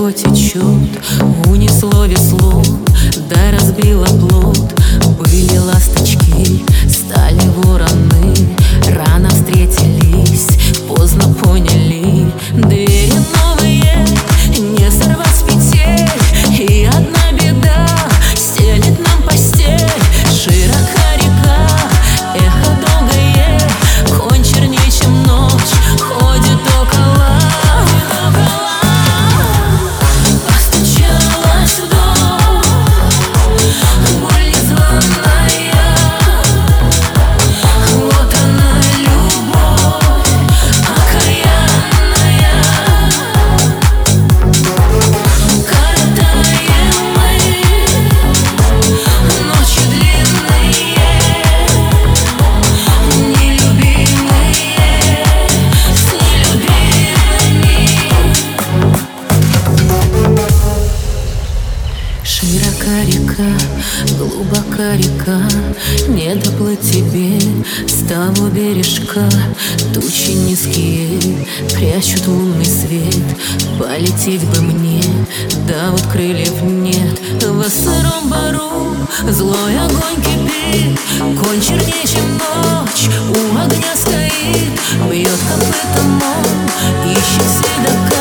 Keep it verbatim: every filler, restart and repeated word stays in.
его течет, унесло весло, да разбило плот. Были ласточки, стали вороны, рано встретились, поздно поняли. Двери новые не сорвать с петель, и одна беда стелит нам постель. Широка река, эхо долгое, конь черней, чем ночь, ходит около. Постучалась в дом, боль незваная, вот она, любовь окаянная. Коротаем мы ночи длинные, нелюбимые с нелюбимыми. Широка река, глубока река, не доплыть тебе с того бережка. Тучи низкие прячут лунный свет, полететь бы мне, да вот крыльев нет. В сыром бару злой огонь кипит, конь черней, чем ночь, у огня стоит, бьет копытом он, ищет седока.